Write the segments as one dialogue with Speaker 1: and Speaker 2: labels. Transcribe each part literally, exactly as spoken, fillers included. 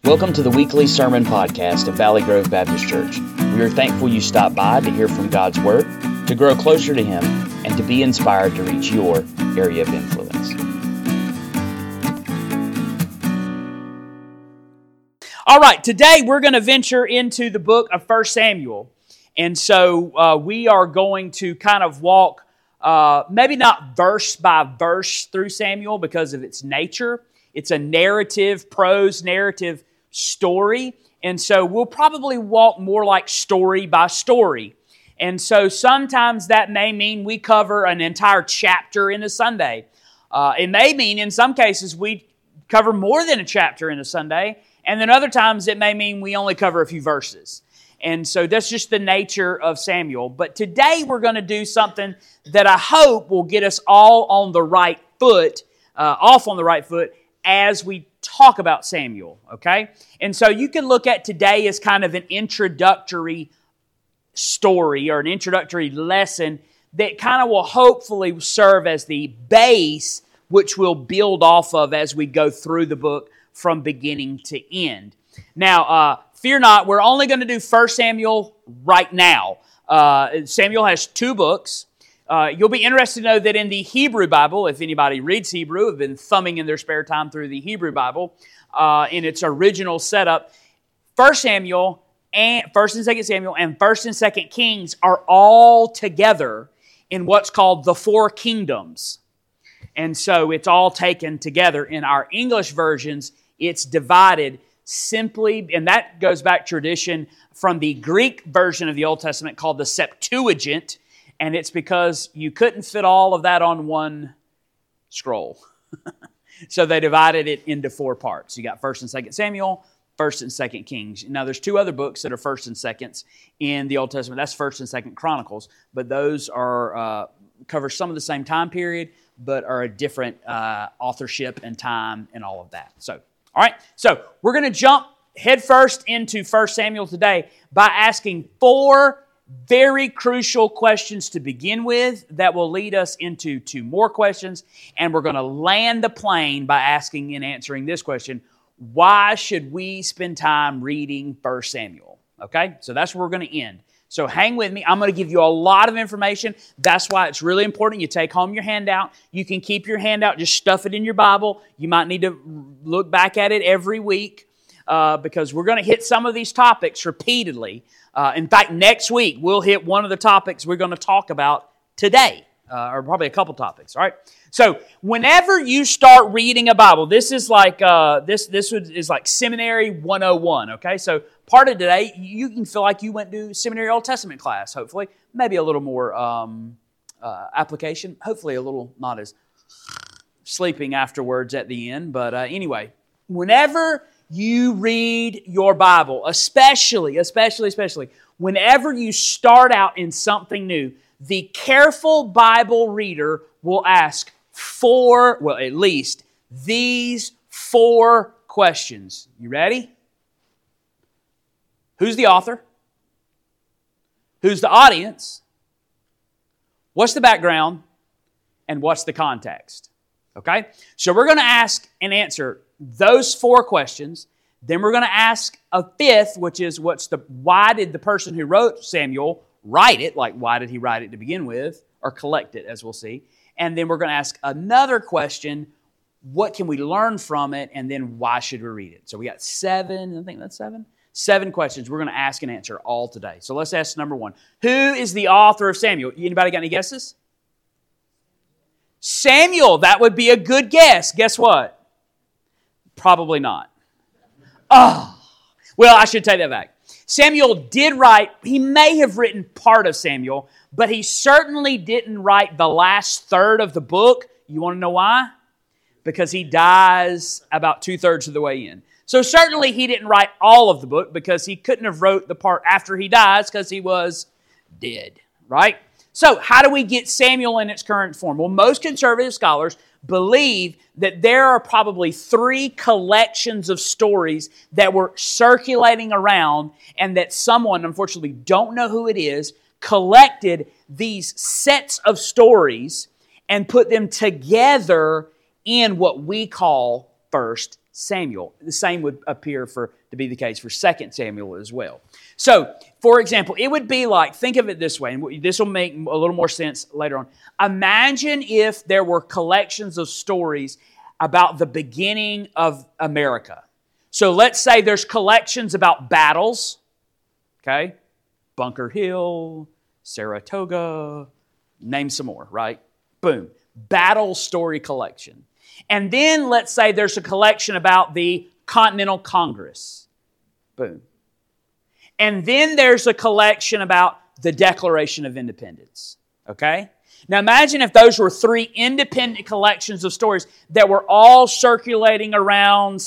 Speaker 1: Welcome to the weekly sermon podcast of Valley Grove Baptist Church. We are thankful you stopped by to hear from God's Word, to grow closer to Him, and to be inspired to reach your area of influence.
Speaker 2: All right, today we're going to venture into the book of First Samuel. And so uh, we are going to kind of walk, uh, maybe not verse by verse through Samuel because of its nature. It's a narrative, prose narrative story. And so we'll probably walk more like story by story. And so sometimes that may mean we cover an entire chapter in a Sunday. Uh, it may mean in some cases we cover more than a chapter in a Sunday. And then other times it may mean we only cover a few verses. And so that's just the nature of Samuel. But today we're going to do something that I hope will get us all on the right foot, uh, off on the right foot, as we talk about Samuel, okay? And so you can look at today as kind of an introductory story or an introductory lesson that kind of will hopefully serve as the base which we'll build off of as we go through the book from beginning to end. Now, uh, fear not, we're only going to do First Samuel right now. Uh, Samuel has two books. Uh, you'll be interested to know that in the Hebrew Bible, if anybody reads Hebrew, have been thumbing in their spare time through the Hebrew Bible, uh, in its original setup, First Samuel and First and Second Samuel and First and Second Kings are all together in what's called the Four Kingdoms. And so it's all taken together. In our English versions, it's divided simply, and that goes back tradition from the Greek version of the Old Testament called the Septuagint. And it's because you couldn't fit all of that on one scroll. So they divided it into four parts. You got First and Second Samuel, First and Second Kings. Now there's two other books that are First and Seconds in the Old Testament. That's First and Second Chronicles. But those are uh, cover some of the same time period, but are a different uh, authorship and time and all of that. So, all right. So we're going to jump headfirst into First Samuel today by asking four very crucial questions to begin with that will lead us into two more questions. And we're going to land the plane by asking and answering this question: why should we spend time reading First Samuel? Okay, so that's where we're going to end. So hang with me. I'm going to give you a lot of information. That's why it's really important you take home your handout. You can keep your handout, just stuff it in your Bible. You might need to look back at it every week uh, because we're going to hit some of these topics repeatedly. Uh, in fact, next week, we'll hit one of the topics we're going to talk about today, uh, or probably a couple topics, all right? So, whenever you start reading a Bible, this is like uh, this This is like Seminary one oh one, okay? So, part of today, you can feel like you went to Seminary Old Testament class, hopefully. Maybe a little more um, uh, application. Hopefully, a little not as sleeping afterwards at the end. But uh, anyway, whenever you read your Bible, especially, especially, especially, whenever you start out in something new, the careful Bible reader will ask four, well, at least these four questions. You ready? Who's the author? Who's the audience? What's the background? And what's the context? Okay? So we're going to ask and answer those four questions. Then we're going to ask a fifth, which is what's the why did the person who wrote Samuel write it? Like, why did he write it to begin with? Or collect it, as we'll see. And then we're going to ask another question: what can we learn from it? And then why should we read it? So we got seven, I think that's seven? Seven questions we're going to ask and answer all today. So let's ask number one. Who is the author of Samuel? Anybody got any guesses? Samuel, that would be a good guess. Guess what? Probably not. Oh, well, I should take that back. Samuel did write, he may have written part of Samuel, but he certainly didn't write the last third of the book. You want to know why? Because he dies about two-thirds of the way in. So certainly he didn't write all of the book because he couldn't have wrote the part after he dies because he was dead, right? So how do we get Samuel in its current form? Well, most conservative scholars believe that there are probably three collections of stories that were circulating around and that someone, unfortunately don't know who it is, collected these sets of stories and put them together in what we call First Samuel. The same would appear for to be the case for Second Samuel as well. So, for example, it would be like, think of it this way, and this will make a little more sense later on. Imagine if there were collections of stories about the beginning of America. So let's say there's collections about battles, okay? Bunker Hill, Saratoga, name some more, right? Boom. Battle story collection. And then let's say there's a collection about the Continental Congress. Boom. And then there's a collection about the Declaration of Independence. Okay? Now imagine if those were three independent collections of stories that were all circulating around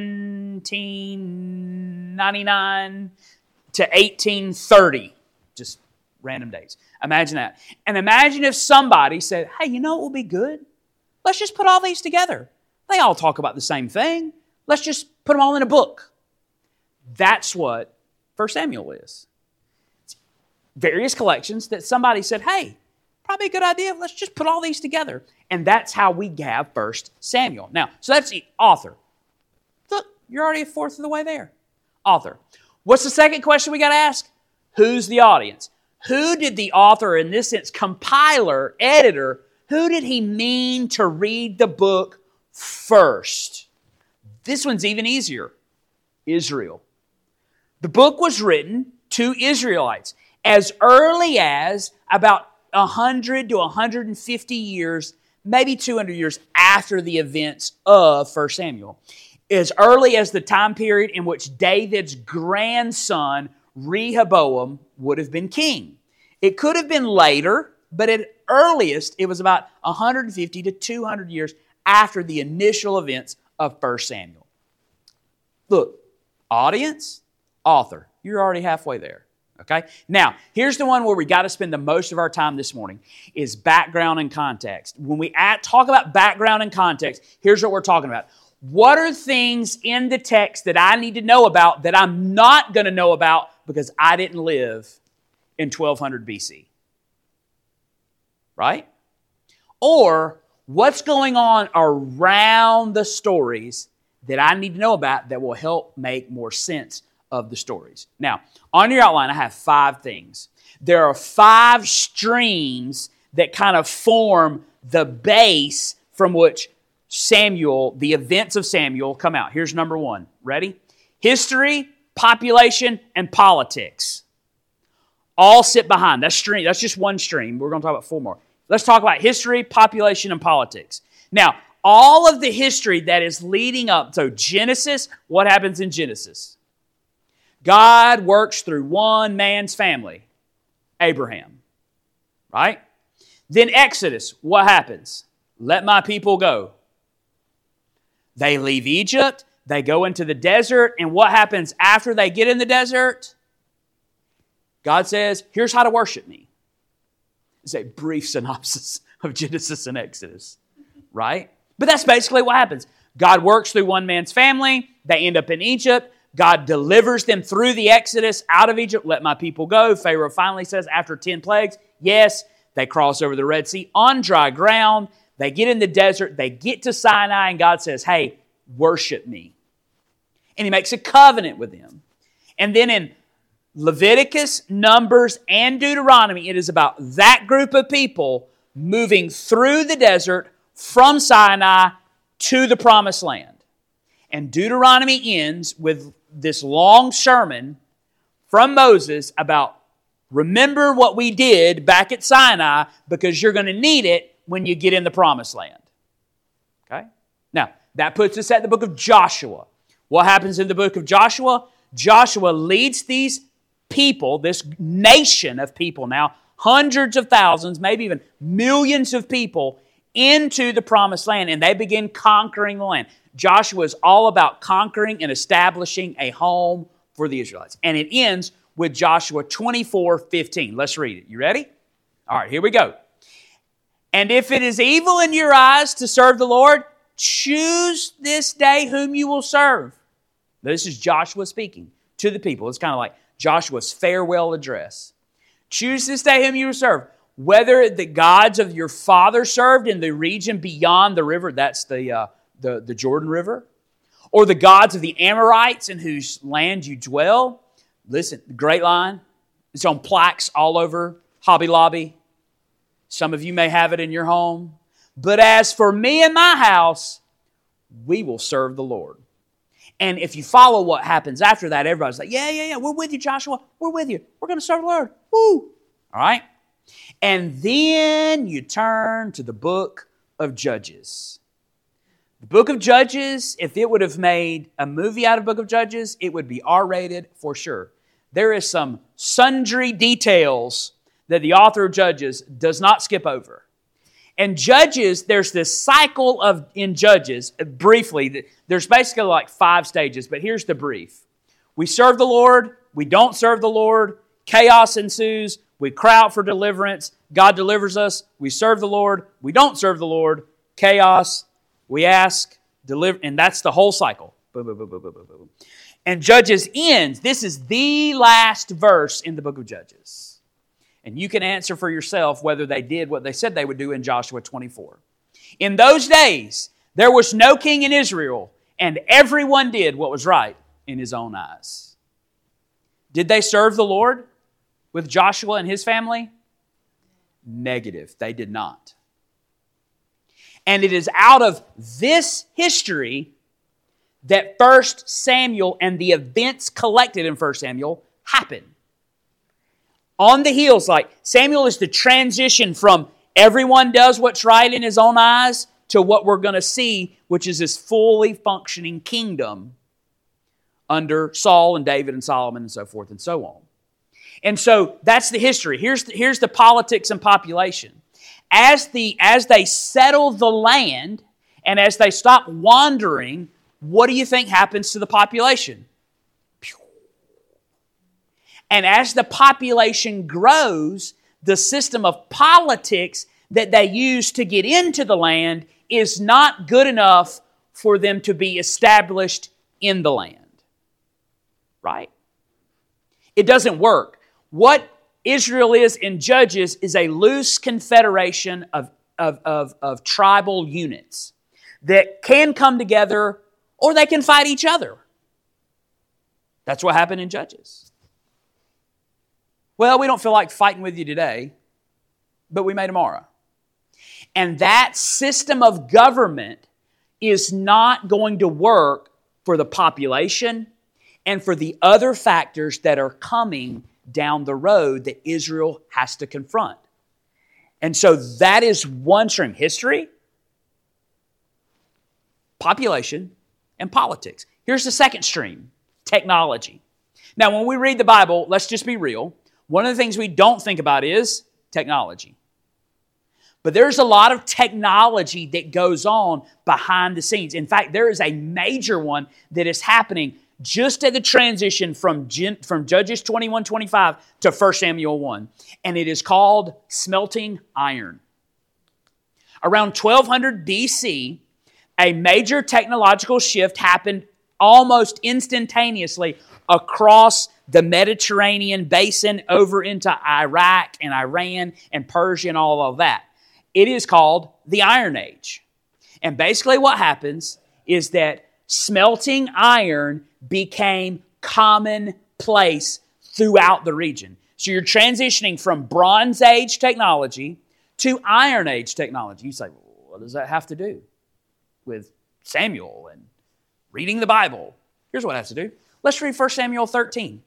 Speaker 2: seventeen ninety-nine to eighteen thirty. Just random dates. Imagine that. And imagine if somebody said, hey, you know what would be good? Let's just put all these together. They all talk about the same thing. Let's just put them all in a book. That's what First Samuel is. It's various collections that somebody said, hey, probably a good idea. Let's just put all these together. And that's how we have First Samuel. Now, so that's the author. Look, you're already a fourth of the way there. Author. What's the second question we got to ask? Who's the audience? Who did the author, in this sense, compiler, editor, who did he mean to read the book first? This one's even easier. Israel. The book was written to Israelites as early as about one hundred to one hundred fifty years, maybe two hundred years after the events of First Samuel. As early as the time period in which David's grandson, Rehoboam, would have been king. It could have been later, but at earliest, it was about one hundred fifty to two hundred years after the initial events of First Samuel. Look, audience, author, you're already halfway there. Okay? Now, here's the one where we got to spend the most of our time this morning, is background and context. When we at, talk about background and context, here's what we're talking about. What are things in the text that I need to know about that I'm not going to know about because I didn't live in twelve hundred B C? Right? Or what's going on around the stories that I need to know about that will help make more sense of the stories. Now, on your outline, I have five things. There are five streams that kind of form the base from which Samuel, the events of Samuel, come out. Here's number one. Ready? History, population, and politics. All sit behind. That's stream. That's just one stream. We're going to talk about four more. Let's talk about history, population, and politics. Now, all of the history that is leading up, so Genesis, what happens in Genesis? God works through one man's family, Abraham, right? Then Exodus, what happens? Let my people go. They leave Egypt, they go into the desert, and what happens after they get in the desert? God says, here's how to worship me. It's a brief synopsis of Genesis and Exodus, right? But that's basically what happens. God works through one man's family, they end up in Egypt, God delivers them through the Exodus out of Egypt. Let my people go. Pharaoh finally says after ten plagues, yes, they cross over the Red Sea on dry ground. They get in the desert. They get to Sinai and God says, hey, worship me. And He makes a covenant with them. And then in Leviticus, Numbers, and Deuteronomy, it is about that group of people moving through the desert from Sinai to the Promised Land. And Deuteronomy ends with this long sermon from Moses about remember what we did back at Sinai because you're going to need it when you get in the Promised Land. Okay? Now, that puts us at the book of Joshua. What happens in the book of Joshua? Joshua leads these people, this nation of people now, hundreds of thousands, maybe even millions of people, into the Promised Land, and they begin conquering the land. Joshua is all about conquering and establishing a home for the Israelites. And it ends with Joshua twenty-four fifteen. Let's read it. You ready? All right, here we go. And if it is evil in your eyes to serve the Lord, choose this day whom you will serve. Now, this is Joshua speaking to the people. It's kind of like Joshua's farewell address. Choose this day whom you will serve. Whether the gods of your father served in the region beyond the river, that's the, uh, the, the Jordan River, Or the gods of the Amorites in whose land you dwell. Listen, great line. It's on plaques all over Hobby Lobby. Some of you may have it in your home. But as for me and my house, we will serve the Lord. And if you follow what happens after that, everybody's like, yeah, yeah, yeah, we're with you, Joshua. We're with you. We're going to serve the Lord. Woo! All right? And then you turn to the book of Judges. The book of Judges, if it would have made a movie out of the book of Judges, it would be R-rated for sure. There is some sundry details that the author of Judges does not skip over. And Judges, there's this cycle of, in Judges, briefly, there's basically like five stages, but here's the brief. We serve the Lord, we don't serve the Lord, chaos ensues, we cry out for deliverance, God delivers us, we serve the Lord, we don't serve the Lord, chaos, we ask, deliver, and that's the whole cycle. Boom, boom, boom, boom, boom, boom, boom. And Judges ends, this is the last verse in the book of Judges. And you can answer for yourself whether they did what they said they would do in Joshua twenty-four. In those days, there was no king in Israel, and everyone did what was right in his own eyes. Did they serve the Lord with Joshua and his family? Negative. They did not. And it is out of this history that First Samuel and the events collected in First Samuel happen. On the heels, like Samuel is the transition from everyone does what's right in his own eyes to what we're going to see, which is this fully functioning kingdom under Saul and David and Solomon and so forth and so on. And so that's the history. Here's the, here's the politics and population. As, the, as they settle the land and as they stop wandering, what do you think happens to the population? And as the population grows, the system of politics that they use to get into the land is not good enough for them to be established in the land. Right? It doesn't work. What Israel is in Judges is a loose confederation of, of, of, of tribal units that can come together or they can fight each other. That's what happened in Judges. Well, we don't feel like fighting with you today, but we may tomorrow. And that system of government is not going to work for the population and for the other factors that are coming down the road that Israel has to confront. And so that is one stream. History, population, and politics. Here's the second stream, technology. Now, when we read the Bible, let's just be real. One of the things we don't think about is technology. But there's a lot of technology that goes on behind the scenes. In fact, there is a major one that is happening just at the transition from, from Judges twenty-one twenty-five to First Samuel one. And it is called smelting iron. Around twelve hundred B C, a major technological shift happened almost instantaneously across the Mediterranean basin over into Iraq and Iran and Persia and all of that. It is called the Iron Age. And basically what happens is that smelting iron became commonplace throughout the region. So you're transitioning from Bronze Age technology to Iron Age technology. You say, well, what does that have to do with Samuel and reading the Bible? Here's what it has to do. Let's read First Samuel thirteen.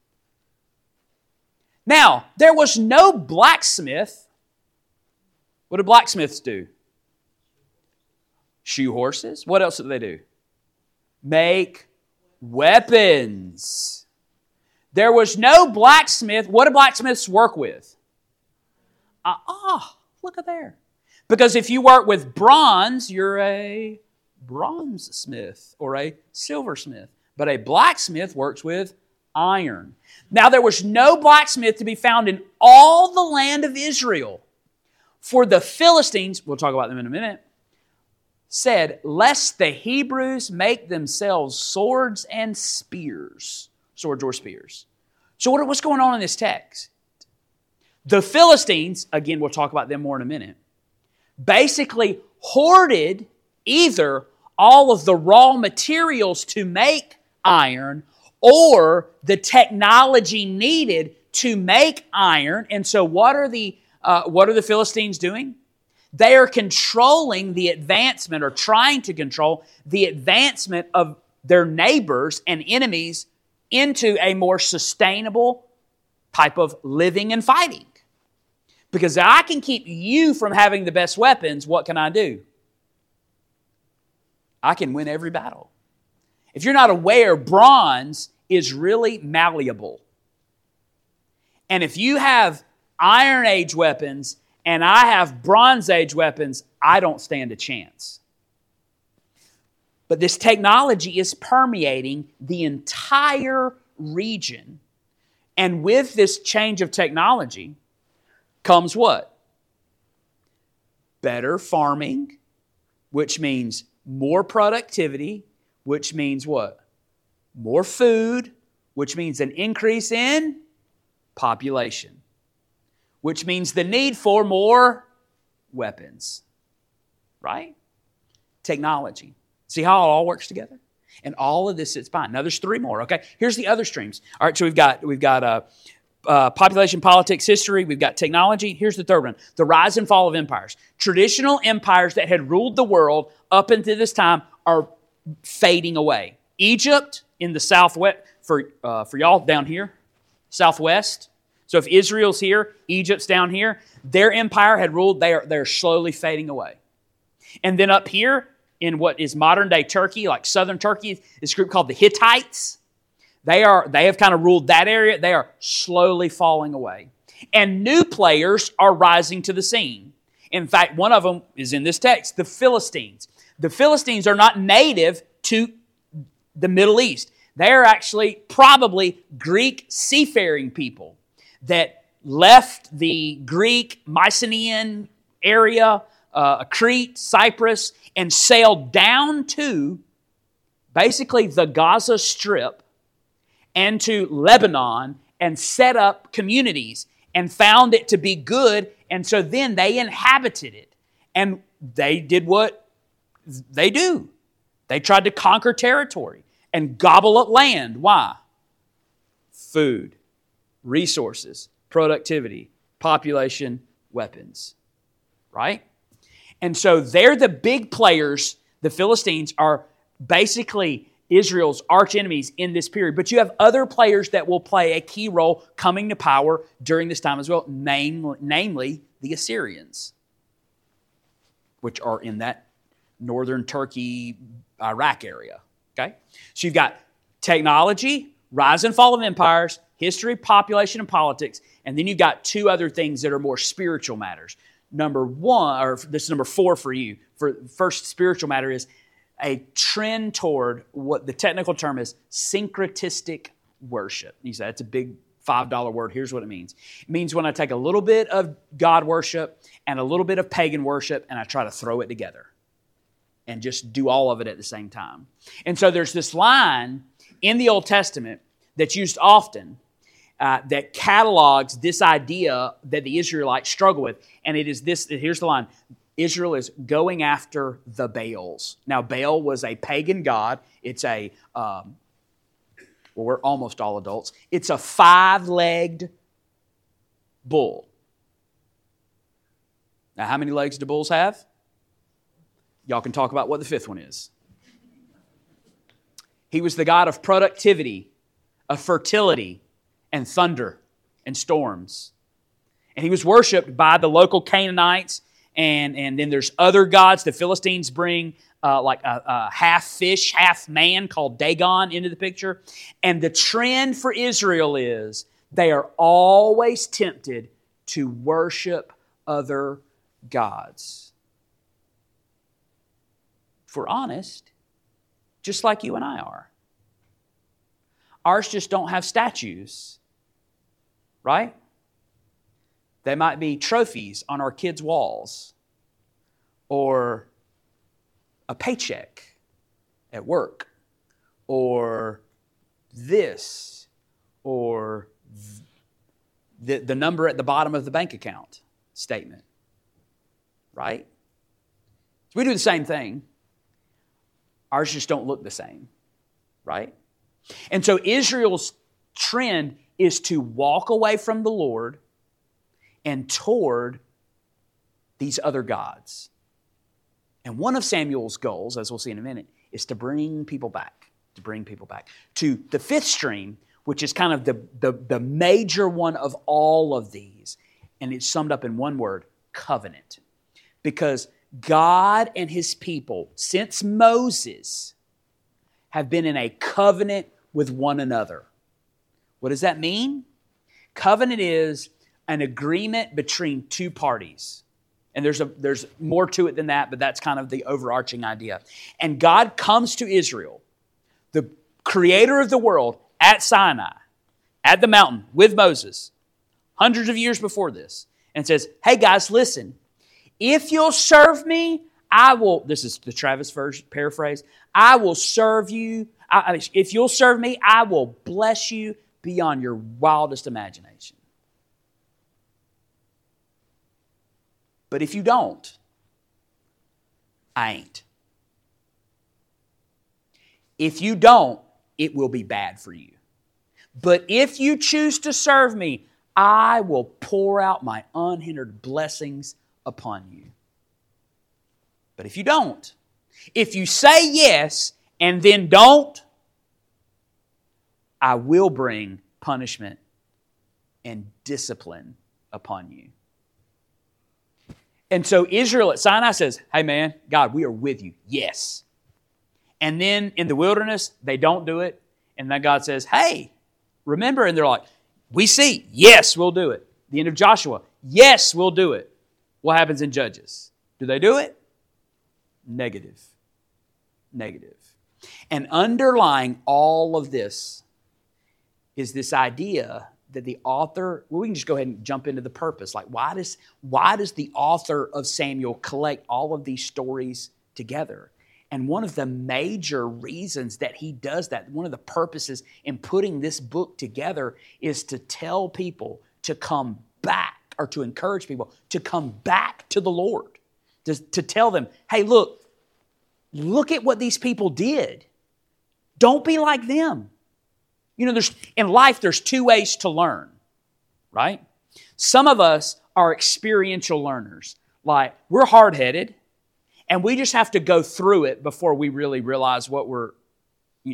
Speaker 2: Now, there was no blacksmith. What do blacksmiths do? Shoe horses. What else do they do? Make weapons. There was no blacksmith. What do blacksmiths work with? Ah, uh, oh, look at there. Because if you work with bronze, you're a bronze smith or a silversmith. But a blacksmith works with iron. Now, there was no blacksmith to be found in all the land of Israel. For the Philistines, we'll talk about them in a minute, said, lest the Hebrews make themselves swords and spears. Swords or spears. So what, what's going on in this text? The Philistines, again, we'll talk about them more in a minute, basically hoarded either all of the raw materials to make iron or the technology needed to make iron. And so what are the uh, what are the Philistines doing? They are controlling the advancement or trying to control the advancement of their neighbors and enemies into a more sustainable type of living and fighting. Because I can keep you from having the best weapons, what can I do? I can win every battle. If you're not aware, bronze is really malleable. And if you have Iron Age weapons and I have Bronze Age weapons, I don't stand a chance. But this technology is permeating the entire region. And with this change of technology comes what? Better farming, which means more productivity, which means what? More food, which means an increase in population, which means the need for more weapons, right? Technology. See how it all works together? And all of this is fine. Now there's three more, okay? Here's the other streams. All right, so we've got we've got uh, uh, population, politics, history. We've got technology. Here's the third one: the rise and fall of empires. Traditional empires that had ruled the world up until this time are fading away. Egypt in the southwest, for uh, for y'all down here, southwest. So if Israel's here, Egypt's down here. Their empire had ruled. They are they're slowly fading away. And then up here, in what is modern-day Turkey, like southern Turkey, this group called the Hittites. They are they have kind of ruled that area. They are slowly falling away. And new players are rising to the scene. In fact, one of them is in this text, the Philistines. The Philistines are not native to the Middle East. They are actually probably Greek seafaring people that left the Greek Mycenaean area, uh, Crete, Cyprus, and sailed down to basically the Gaza Strip and to Lebanon and set up communities and found it to be good. And so then they inhabited it. And they did what they do. They tried to conquer territory and gobble up land. Why? Food, resources, productivity, population, weapons. Right? And so they're the big players. The Philistines are basically Israel's arch enemies in this period. But you have other players that will play a key role coming to power during this time as well, name, namely the Assyrians, which are in that northern Turkey, Iraq area. Okay? So you've got technology, rise and fall of empires, history, population, and politics, and then you've got two other things that are more spiritual matters. Number one, or this is number four for you. For first spiritual matter is a trend toward what the technical term is syncretistic worship. You say that's a big five dollar word. Here's what it means. It means when I take a little bit of God worship and a little bit of pagan worship and I try to throw it together and just do all of it at the same time. And so there's this line in the Old Testament that's used often Uh, that catalogs this idea that the Israelites struggle with. And it is this, here's the line, Israel is going after the Baals. Now, Baal was a pagan god. It's a, um, well, we're almost all adults. It's a five-legged bull. Now, how many legs do bulls have? Y'all can talk about what the fifth one is. He was the god of productivity, of fertility, and thunder and storms. And he was worshipped by the local Canaanites. And, and then there's other gods. The Philistines bring uh, like a, a half fish, half man called Dagon into the picture. And the trend for Israel is they are always tempted to worship other gods. If we're honest, just like you and I are. Ours just don't have statues. Right? They might be trophies on our kids' walls or a paycheck at work or this or the, the number at the bottom of the bank account statement. Right? So we do the same thing. Ours just don't look the same, right? And so Israel's trend is to walk away from the Lord and toward these other gods. And one of Samuel's goals, as we'll see in a minute, is to bring people back, to bring people back to the fifth stream, which is kind of the, the, the major one of all of these. And it's summed up in one word, covenant. Because God and His people, since Moses, have been in a covenant with one another. What does that mean? Covenant is an agreement between two parties. And there's a there's more to it than that, but that's kind of the overarching idea. And God comes to Israel, the creator of the world, at Sinai, at the mountain with Moses, hundreds of years before this, and says, hey guys, listen, if you'll serve me, I will, this is the Travis version, paraphrase, I will serve you. I, if you'll serve me, I will bless you beyond your wildest imagination. But if you don't, I ain't. If you don't, it will be bad for you. But if you choose to serve me, I will pour out my unhindered blessings upon you. But if you don't, if you say yes and then don't, I will bring punishment and discipline upon you. And so Israel at Sinai says, hey man, God, we are with you. Yes. And then in the wilderness, they don't do it. And then God says, hey, remember? And they're like, we see. Yes, we'll do it. The end of Joshua. Yes, we'll do it. What happens in Judges? Do they do it? Negative. Negative. And underlying all of this is this idea that the author, well, we can just go ahead and jump into the purpose. Like, why does, why does the author of Samuel collect all of these stories together? And one of the major reasons that he does that, one of the purposes in putting this book together is to tell people to come back, or to encourage people to come back to the Lord. To, to tell them, hey, look, look at what these people did. Don't be like them. You know, there's in life, there's two ways to learn, right? Some of us are experiential learners. Like, we're hard-headed, and we just have to go through it before we really realize what we're... You,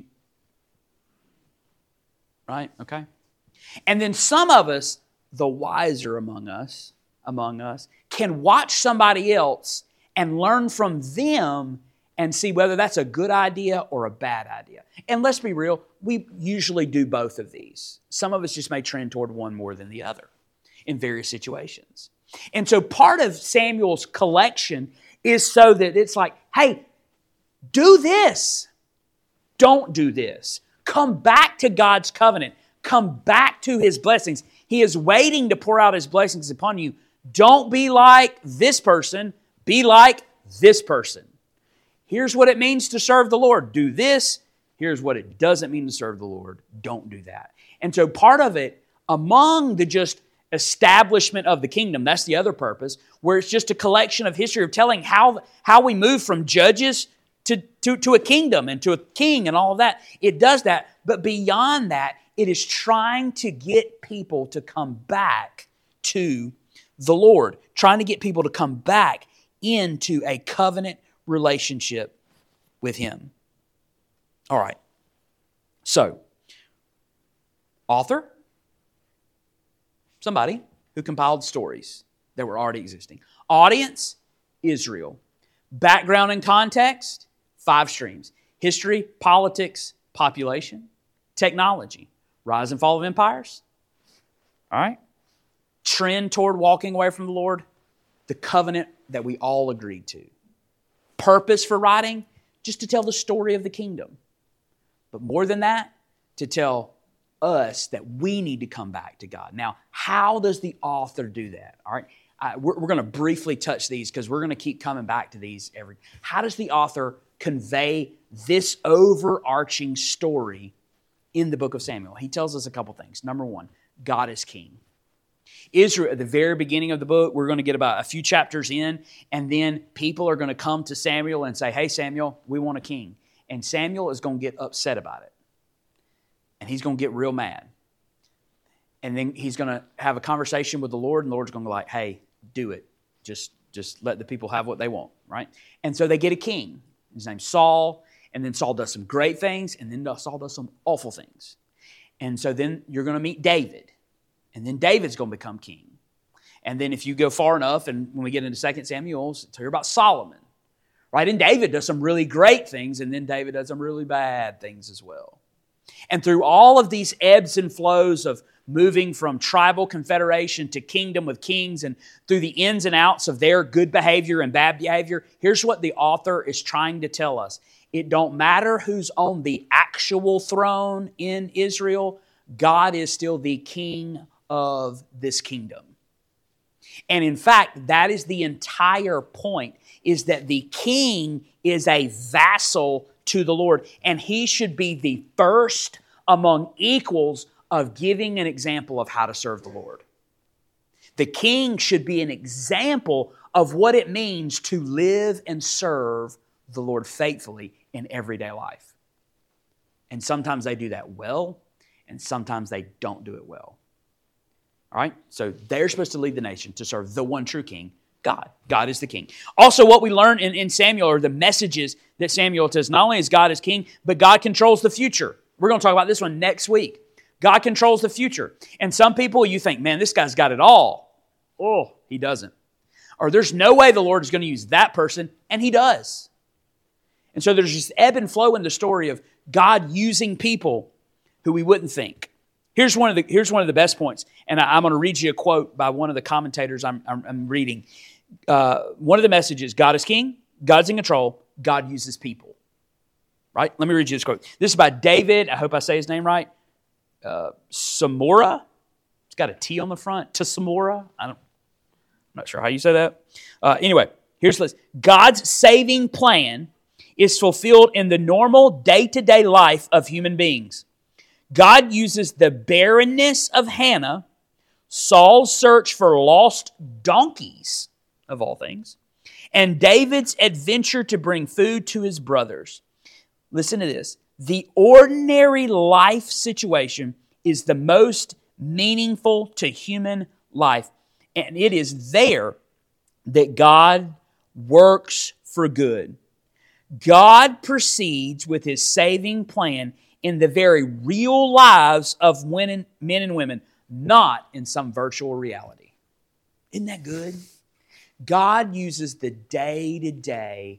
Speaker 2: right? Okay? And then some of us, the wiser among us, among us, can watch somebody else and learn from them and see whether that's a good idea or a bad idea. And let's be real, we usually do both of these. Some of us just may trend toward one more than the other in various situations. And so part of Samuel's collection is so that it's like, hey, do this. Don't do this. Come back to God's covenant. Come back to His blessings. He is waiting to pour out His blessings upon you. Don't be like this person. Be like this person. Here's what it means to serve the Lord. Do this. Here's what it doesn't mean to serve the Lord. Don't do that. And so part of it, among the just establishment of the kingdom, that's the other purpose, where it's just a collection of history of telling how, how we move from judges to, to, to a kingdom and to a king and all of that. It does that. But beyond that, it is trying to get people to come back to the Lord, trying to get people to come back into a covenant relationship with Him. All right. So, author, somebody who compiled stories that were already existing. Audience, Israel. Background and context, five streams. History, politics, population, technology, rise and fall of empires. All right. Trend toward walking away from the Lord, the covenant that we all agreed to. Purpose for writing, just to tell the story of the kingdom. But more than that, to tell us that we need to come back to God. Now, how does the author do that? All right, uh, we're, we're going to briefly touch these because we're going to keep coming back to these every. How does the author convey this overarching story in the book of Samuel? He tells us a couple things. Number one, God is king. Israel, at the very beginning of the book, we're going to get about a few chapters in, and then people are going to come to Samuel and say, hey, Samuel, we want a king. And Samuel is going to get upset about it. And he's going to get real mad. And then he's going to have a conversation with the Lord, and the Lord's going to be like, hey, do it. Just, just let the people have what they want, right? And so they get a king. His name's Saul. And then Saul does some great things, and then Saul does some awful things. And so then you're going to meet David. And then David's going to become king. And then if you go far enough, and when we get into Second Samuel, it's hear about Solomon. Right? And David does some really great things, and then David does some really bad things as well. And through all of these ebbs and flows of moving from tribal confederation to kingdom with kings, and through the ins and outs of their good behavior and bad behavior, here's what the author is trying to tell us. It don't matter who's on the actual throne in Israel, God is still the king of this kingdom. And in fact, that is the entire point, is that the king is a vassal to the Lord, and he should be the first among equals of giving an example of how to serve the Lord. The king should be an example of what it means to live and serve the Lord faithfully in everyday life. And sometimes they do that well, and sometimes they don't do it well. All right? So they're supposed to lead the nation to serve the one true king, God. God is the king. Also, what we learn in, in Samuel are the messages that Samuel says. Not only is God is king, but God controls the future. We're going to talk about this one next week. God controls the future. And some people, you think, man, this guy's got it all. Oh, he doesn't. Or there's no way the Lord is going to use that person, and he does. And so there's this ebb and flow in the story of God using people who we wouldn't think. Here's one of the, here's one of the best points, and I, I'm going to read you a quote by one of the commentators I'm, I'm, I'm reading. Uh, one of the messages, God is king, God's in control, God uses people. Right? Let me read you this quote. This is by David, I hope I say his name right, uh, Samora. It's got a T on the front, Tsamora. I don't, I'm not sure how you say that. Uh, anyway, here's this. God's saving plan is fulfilled in the normal day-to-day life of human beings. God uses the barrenness of Hannah, Saul's search for lost donkeys, of all things, and David's adventure to bring food to his brothers. Listen to this. The ordinary life situation is the most meaningful to human life, and it is there that God works for good. God proceeds with His saving plan in the very real lives of men and women, not in some virtual reality. Isn't that good? God uses the day-to-day,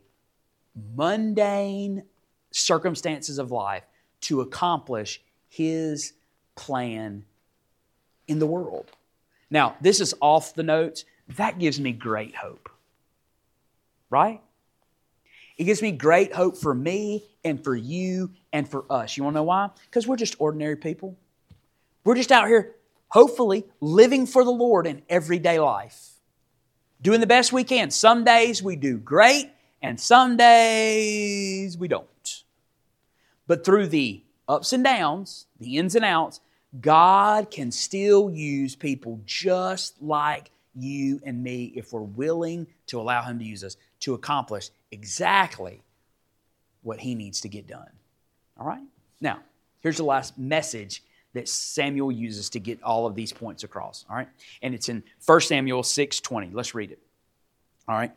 Speaker 2: mundane circumstances of life to accomplish His plan in the world. Now, this is off the notes. That gives me great hope. Right? It gives me great hope for me and for you and for us. You want to know why? Because we're just ordinary people. We're just out here, hopefully, living for the Lord in everyday life. Doing the best we can. Some days we do great, and some days we don't. But through the ups and downs, the ins and outs, God can still use people just like you and me if we're willing to allow Him to use us to accomplish exactly what He needs to get done. All right? Now, here's the last message that Samuel uses to get all of these points across. All right? And it's in First Samuel six twenty. Let's read it. All right?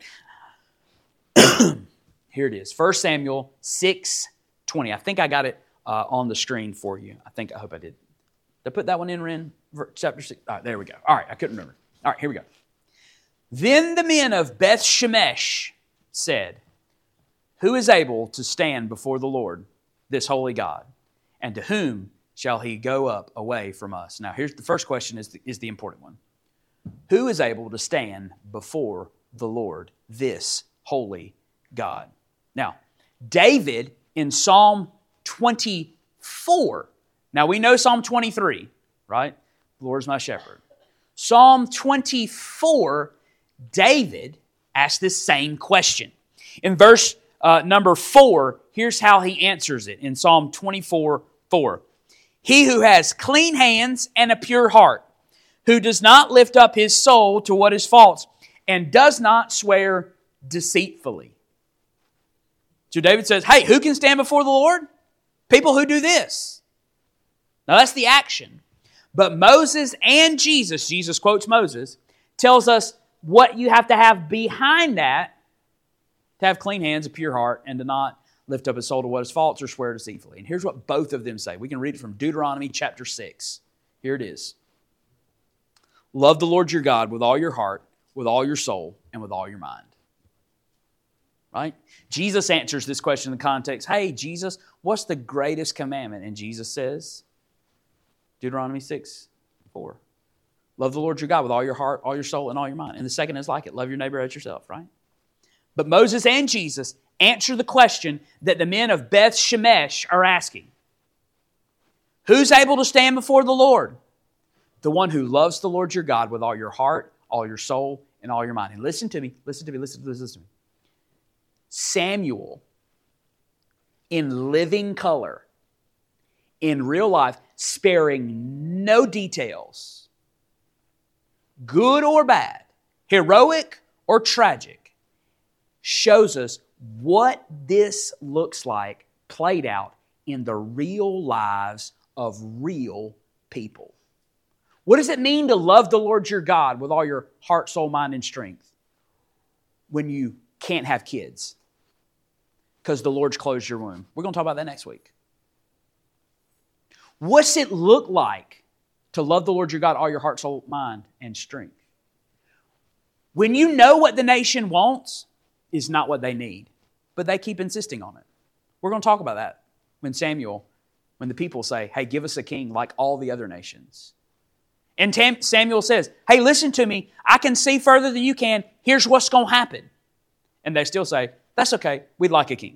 Speaker 2: Here it is. First Samuel six twenty. I think I got it uh, on the screen for you. I think, I hope I did. Did I put that one in, Ren? Chapter six. All right, there we go. All right, I couldn't remember. All right, here we go. Then the men of Beth Shemesh said, who is able to stand before the Lord, this holy God? And to whom shall He go up away from us? Now, here's the first question is the, is the important one. Who is able to stand before the Lord, this holy God? Now, David in Psalm twenty-four. Now, we know Psalm twenty-three, right? The Lord is my shepherd. Psalm twenty-four, David asked this same question. In verse uh, number four, here's how he answers it in Psalm twenty-four, four. He who has clean hands and a pure heart, who does not lift up his soul to what is false, and does not swear deceitfully. So David says, hey, who can stand before the Lord? People who do this. Now that's the action. But Moses and Jesus, Jesus quotes Moses, tells us what you have to have behind that to have clean hands, a pure heart, and to not lift up his soul to what is false or swear deceitfully. And here's what both of them say. We can read it from Deuteronomy chapter six. Here it is. Love the Lord your God with all your heart, with all your soul, and with all your mind. Right? Jesus answers this question in the context, hey, Jesus, what's the greatest commandment? And Jesus says, Deuteronomy six, four. Love the Lord your God with all your heart, all your soul, and all your mind. And the second is like it. Love your neighbor as yourself, right? But Moses and Jesus answer the question that the men of Beth Shemesh are asking. Who's able to stand before the Lord? The one who loves the Lord your God with all your heart, all your soul, and all your mind. And listen to me, listen to me, listen to this, listen to me. Samuel, in living color, in real life, sparing no details, good or bad, heroic or tragic, shows us what this looks like played out in the real lives of real people. What does it mean to love the Lord your God with all your heart, soul, mind, and strength when you can't have kids because the Lord's closed your womb? We're going to talk about that next week. What's it look like to love the Lord your God, all your heart, soul, mind, and strength? When you know what the nation wants is not what they need, but they keep insisting on it. We're going to talk about that when Samuel, when the people say, hey, give us a king like all the other nations. And Tam- Samuel says, hey, listen to me. I can see further than you can. Here's what's going to happen. And they still say, that's okay. We'd like a king.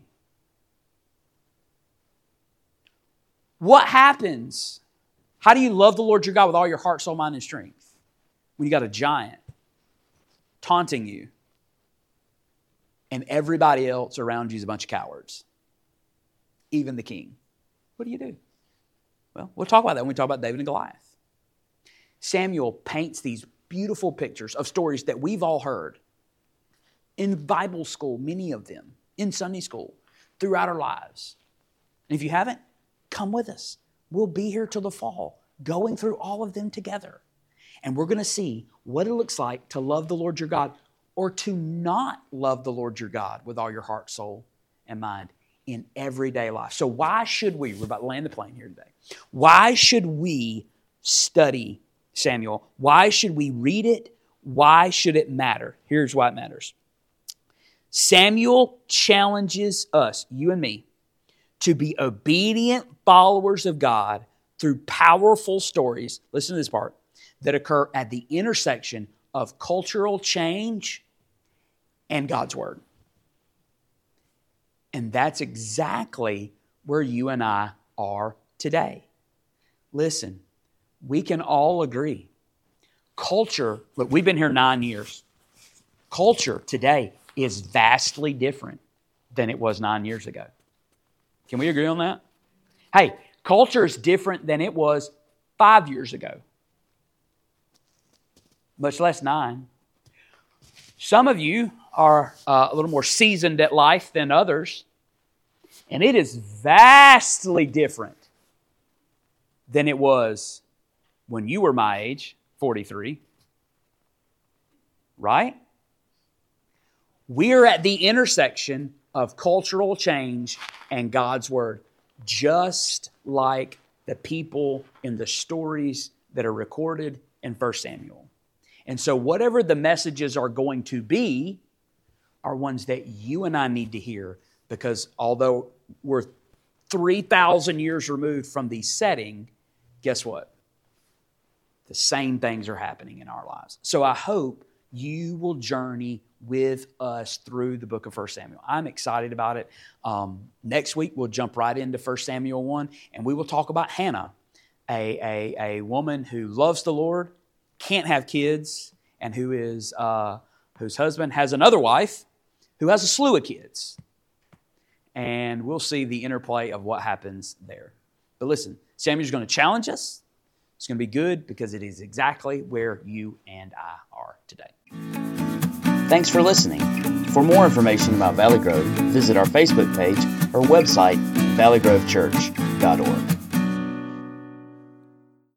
Speaker 2: What happens? How do you love the Lord your God with all your heart, soul, mind, and strength when you got a giant taunting you and everybody else around you is a bunch of cowards? Even the king. What do you do? Well, we'll talk about that when we talk about David and Goliath. Samuel paints these beautiful pictures of stories that we've all heard in Bible school, many of them, in Sunday school, throughout our lives. And if you haven't, come with us. We'll be here till the fall, going through all of them together. And we're going to see what it looks like to love the Lord your God or to not love the Lord your God with all your heart, soul, and mind in everyday life. So why should we, we're about to land the plane here today, why should we study Samuel? Why should we read it? Why should it matter? Here's why it matters. Samuel challenges us, you and me, to be obedient followers of God through powerful stories, listen to this part, that occur at the intersection of cultural change and God's Word. And that's exactly where you and I are today. Listen, we can all agree. Culture, look, we've been here nine years. Culture today is vastly different than it was nine years ago. Can we agree on that? Hey, culture is different than it was five years ago, much less nine. Some of you are uh, a little more seasoned at life than others, and it is vastly different than it was when you were my age, forty-three. Right? We're at the intersection of cultural change and God's Word, just like the people in the stories that are recorded in First Samuel. And so whatever the messages are going to be are ones that you and I need to hear, because although we're three thousand years removed from the setting, guess what? The same things are happening in our lives. So I hope you will journey with us through the book of First Samuel. I'm excited about it. Um, next week, we'll jump right into First Samuel one, and we will talk about Hannah, a, a, a woman who loves the Lord, can't have kids, and who is uh, whose husband has another wife who has a slew of kids. And we'll see the interplay of what happens there. But listen, Samuel's going to challenge us. It's going to be good because it is exactly where you and I are today.
Speaker 1: Thanks for listening. For more information about Valley Grove, visit our Facebook page or website, valley grove church dot org.